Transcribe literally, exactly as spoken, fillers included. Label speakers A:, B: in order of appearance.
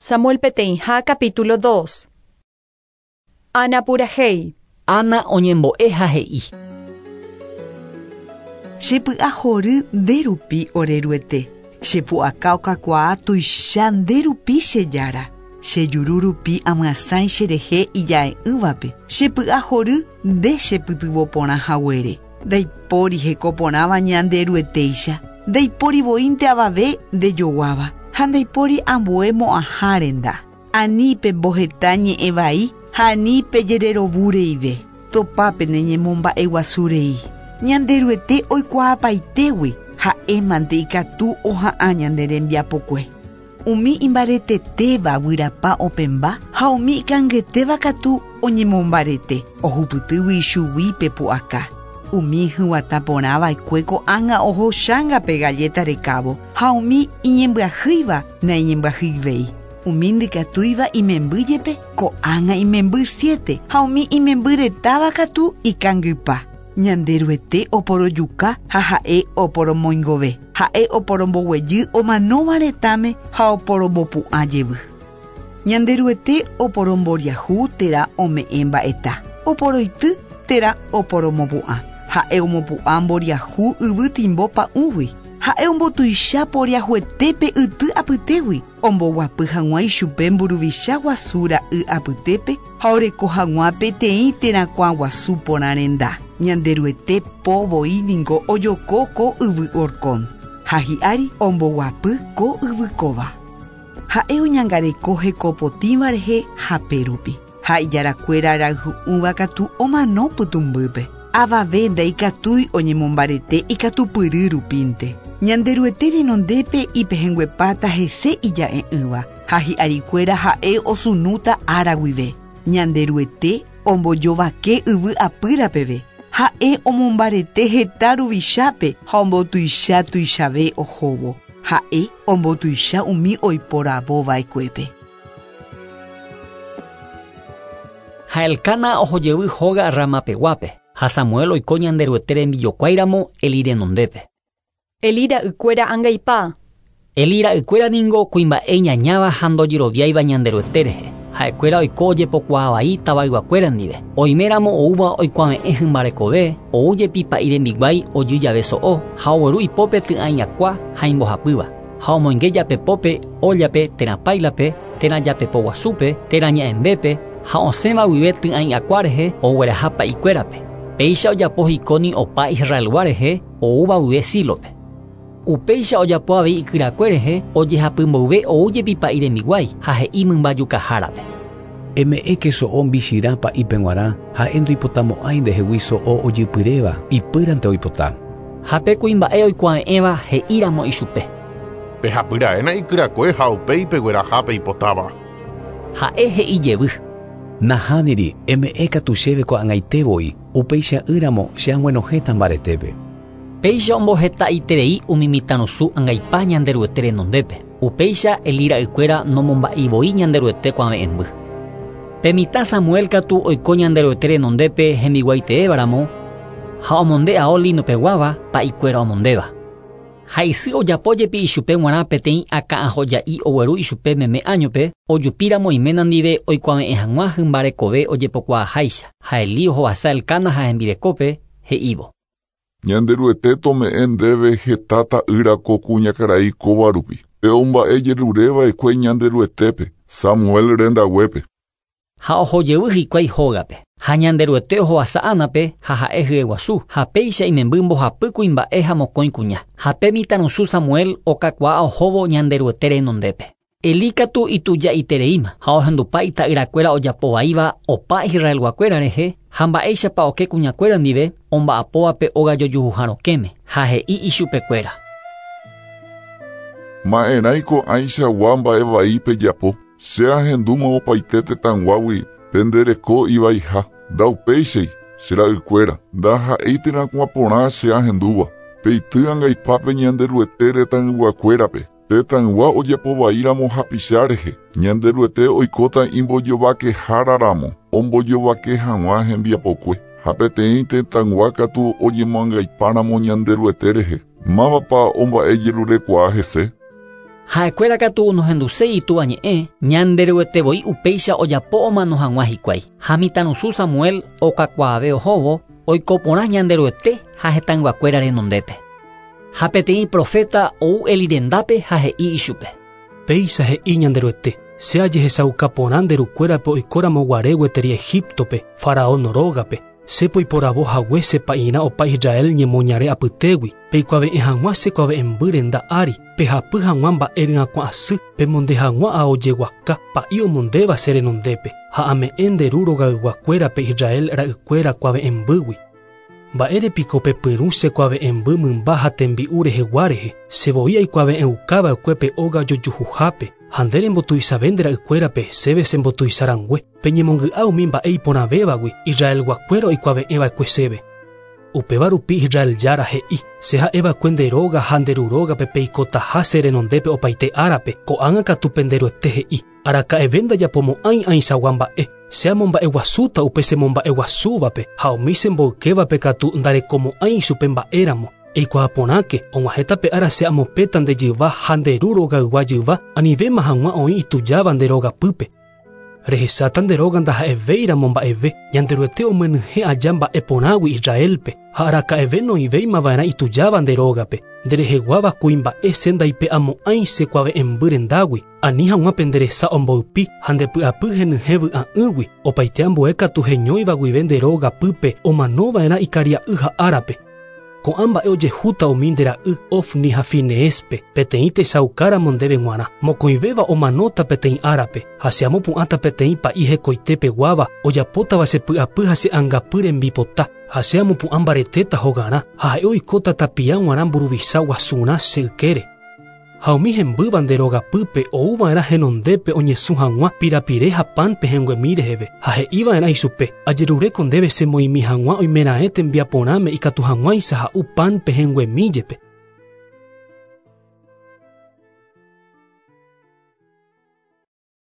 A: Samuel peteĩ ha capítulo dos. Ana purahéi.
B: Ana oñembo'e ha he'i.
C: Chepy'a hory nderupi oreruete. Chepu'aka okakuaa tuicha nderupi chejára. Chejuru rupi amyasãi cherehe ija'e'ỹvape. Chepy'a hory nde chepytyvõ porã haguére. Ndaipóri hekoporãva ñanderuetéicha. Ndaiporivoínte avave ndejoguáva. Ha ndaipóri ambue mo'ãhárenda. Anípe mboheta ñe'ẽ vai ha anípe jererovureive. Topápe neñemomba'eguasurei. Ñanderuete oikuaapaitegui ha'émante ikatu oha'ã ñande rembiapokue. Umi imbaretetéva vyrapa opemba ha umi ikangetéva katu oñemombarete ohupytýgui ichugui pu'aka. Umi hyguata porãva'ekue ko'ág̃a ohochángapa galleta rekávo ha umi iñembyahýiva naiñembyahýivei. Umi ndykatúiva imembýjepe ko'ág̃a imemby siete ha umi imemby retáva katu ikangypa. Ñanderuete oporojuka ha ha'e oporomoingove. Ha'e oporomboguejy omanóva retãme ha oporombopu'ã jevy. Ñanderuete oporomboriahu térã ome'ẽ mba'eta. Oporoity térã oporomopu'ã. Ha'e omopu'ã mboriahu yvytimbo pa'ũgui. Ha'e ombotuicha poriahuetépe yty apytégui. Omboguapy hag̃ua ichupe mburuvicha guasúra y apytépe ha oreko hag̃ua peteĩ terakuã guasu porãrenda. Ñanderuete povoi ningo ojoko ko yvy orkón. Ha hi'ári omboguapy ko yvykóva. Ha'e oñangareko hekopotĩva rehe hapérupi. Ha ijarakuéra rayhu'ũva katu omano pytumbýpe. Avave ndaikatúi oñemombarete ikatupyry rupínte. Ñanderuete renondépe ipehẽnguepáta hese ija'e'ỹva. Ha hi'arikuéra ha'e osunúta ára guive. Ñanderuete ombojovake yvy apýrapeve. Ha'e omombarete heta ruvichápe ha ombotuicha tuichave ohóvo. Ha'e ombotuicha umi oiporavova'ekuépe.
B: Ha Elkana ohojevy hóga Ramapeguápe. Ha Samuel oiko ñanderuete rembijokuáiramo Eli renondépe.
A: Eli ra'ykuéra ãngaipa.
B: Eli ra'ykuéra ningo kuimba'e ñañáva ha ndojeroviáiva ñanderuete rehe. Ha'ekuéra oiko ojepokua avai tavayguakuéra ndive. Oiméramo oúva oikuaave'ẽ hymbarekove, oújepi pa'i rembiguái ojy jave so'o, ha ogueru ipópe ty'ã iñakua ha imbohapýva. Ha omoinge japepópe, ójape, terãpailape, terajapepo guasúpe, teraña'embépe, ha osẽva guive ty'ã iñakua rehe ogueraha pa'ikuérape. Péicha ojapo hikóni opa Israelgua rehe oúva guive Sílope. Upéicha ojapo avei ikyrakue rehe ojehapy mboyve oújepi pa'i rembiguái ha he'i mymba jukahárape.
D: Eme'ẽke so'o mbichirã pa'i peguara ha'e ndoipotamo'ãi ndehegui so'o ojypyréva ipýrante oipota.
B: Ha pe kuimba'e oikuaave'ẽva he'íramo ichupe.
E: Pehapyraéna ikyrakue ha upéi peguerahápe ipotáva.
B: Ha'e he'ijevy.
D: Nahániri eme'ẽ katu chéve ko'ag̃aitevoi upéicha ýramo che ag̃uenohéta mbaretépe.
B: Péicha omboheta iterei umi mitãrusu ãngaipa ñanderuete renondépe. Upéicha Eli ra'ykuéra nomomba'ivoi ñanderuete ko'ãve'ẽmby. Pe mitã Samuel katu oiko ñanderuete renondépe hembiguaiteévaramo ha omonde ao linopeguáva pa'ikuéra omondéva. Ha isy ojapojepi ichupe g̃uarã peteĩ akã hoja'i ogueru ichupe meme añope ojupíramo iména ndive oikuaave'ẽ hag̃ua hymbarekove ojepokuaaháicha. Ha Eli ohovasa Elkana ha hembirekópe he'ívo.
F: Ñanderuete tome'ẽ ndéve hetáta ýrako kuñakarai kóvarupi. Pe omba'e jeruréva'ekue ñanderuetépe, Samuel rendaguépe.
B: Ha ohojevy hikuái hógape. Ha ñanderuete ohovasa Ánape ha ha'e hyeguasu. Ha péicha imemby mbohapy kuimba'e ha mokõi kuña. Ha pe mitãrusu Samuel okakuaa ohóvo ñanderuete renondépe. Eli katu ituja'itereíma ha ohendupa ita'yrakuéra ojapovaíva opa Israelguakuéra rehe ha mba'éichapa oke kuñakuéra ndive omba'apóvape ogajojuhárõkéme ha he'i ichupekuéra.
F: Ma'erãiko aichagua mba'e vai pejapo. Che ahendúma opaite tetãnguágui pendereko ivaiha. Ndaupéichéi che ra'ykuéra. Ndaha'eiterakuã porã che ahendúva. Peity ãngaipápe ñanderuete retãyguakuérape. Tetãygua ojepovaíramo hapicha rehe. Ñanderuete oikóta imbojovakeháraramo. Ombojovake hag̃ua hembiapokue. Ha peteĩ tetãygua katu ojemoangaipáramo ñanderuete rehe. Mávapa omba'e jerurekuaa hese.
B: Ha'ekuéra katu nohendusei ituvañe'ẽ ñanderyguetevoi upéicha ojapo'oma nohag̃ua hikuái. Ha mitãnusu Samuel okakuaave ohóvo oiko porã ñanderyguete ha hetãnguakuéra renondépe. Ha peteĩ profeta ou Elirendápe ha he'i ichupe:
G: Péicha he'i ñanderyguete, se ajehechauka porã nderukuérape oikóramo guare gueteri Egiptope, faraón rógape. Sépo iporavohague sepa'ĩrã opa Israel ñemoñare apytégui. Peikuaave'ẽ hag̃ua sekuaave'ẽ mbyre nda'ári. Pehapy hag̃ua mba'e ryakuã asy. Pemonde hag̃ua aojeguaka pa'i omondéva che renondépe. Ha ame'ẽ nderu rogayguakuérape Israel ra'ykuéra kuaave'ẽ mbýgui. Mba'érepiko pepyrũ chekuaave'ẽ mby mymba ha tembi'u rehegua rehe. Chevoi aikuaave'ẽ ukáva okuépe óga jojuhuhápe. Ha nde rembotuichave nde ra'ykuérape chéve chembotuicharangue. Peñemongy'a umi mba'e iporãvévagui Israel guakuéra oikuaave'ẽva'ekue chéve. Upéva rupi Israel jára he'i: che ha'eva'ekue nde róga ha nde rurógape peikotaha che renondépe opaite árape. Ko'ág̃a katupe nderyguete he'i: araka'eve ndajapomo'ãi aĩchagua mba'e. Che amomba'e guasúta upe che momba'e guasúvape ha umi chemboykévape katu ndarekomo'ãi chupe mba'éramo. Eikuaa porãke og̃uahẽta pe ára che amopéta ndejyva ha nderu rogaygua jyva anivéma hag̃ua oĩ itujáva nde rógapýpe. Rehecháta nde róga ndaha'evéiramo mba'eve. Ñanderyguete omyenyhẽ aja mba'e porãgui Israelpe ha araka'eve noĩvéimava'erã itujáva nde rógape. Ndereheguáva kuimba'e che ndaipe'amo'ãi chekuaave'ẽ mby rendágui. Ani hag̃uápe nderecha omboypi ha ndepy'apy henyhẽ vy'a'ỹgui. Opaite ambue katu heñóiva guive nde rógapýpe omanova'erã ikaria'y ha árape. Ko'ã mba'e ojehúta umi nde ra'y Ofni ha Fineespe peteĩ techaukáramo ndéve g̃uarã. Mokõivéva omanóta peteĩ árape ha che amopu'ãta peteĩ pa'i hekoitépe guáva ojapótava chepy'apy ha che angapy rembipota ha che amopu'ã mbaretéta hogarã ha ha'e oikóta tapia g̃uarã mburuvicha guasurã che ykére. Ha umi hembýva nde rógapýpe ouva'erã henondépe oñesũ hag̃ua pirapire ha pánpe henguemi reheve ha he'íva'erã ichupe: ajeruréko ndéve che moĩmi hag̃ua oimeraẽ tembiaporãme ikatu hag̃uáicha ha'u pánpe henguemíjepe.